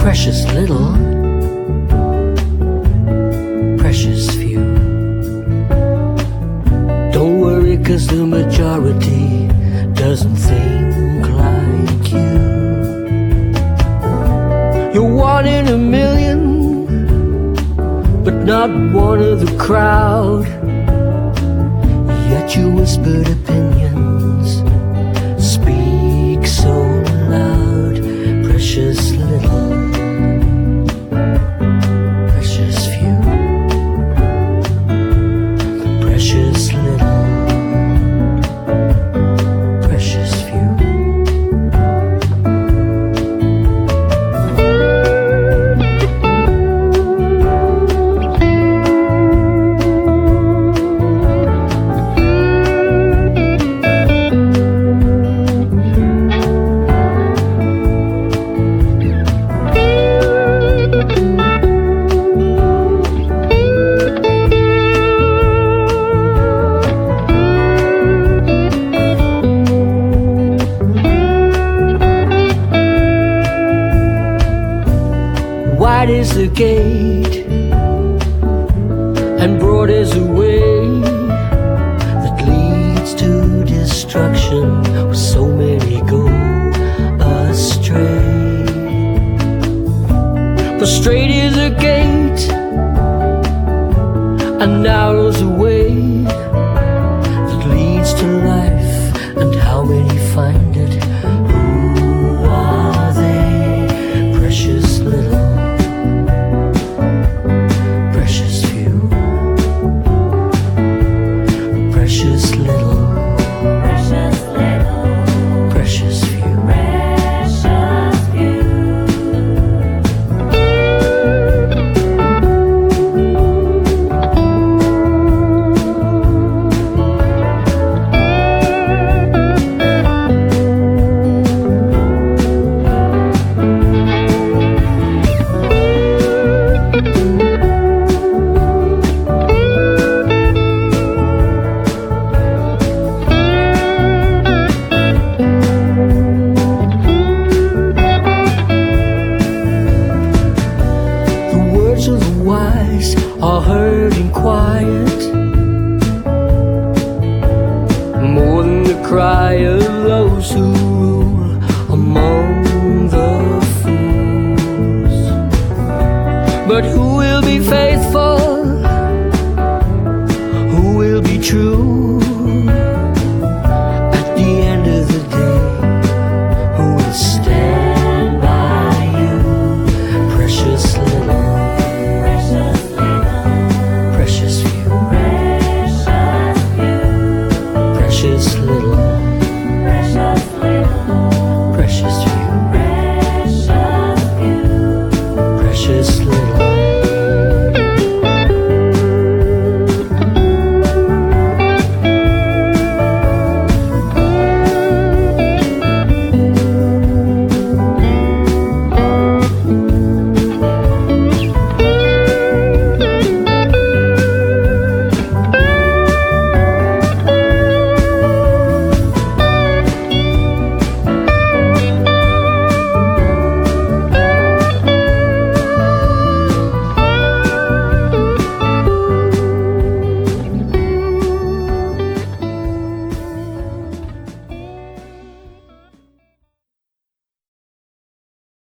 precious little, precious few. Don't worry, 'cause the majority doesn't think like you. You're one in a million, but not one of the crowd. Yet your whispered opinions speak so loud. Precious little, precious few, precious little, precious few. Wide is the gate, and broad is the way that leads to destruction, where so many go astray. But straight is the gate, and narrow's the way that leads to life, and how many find it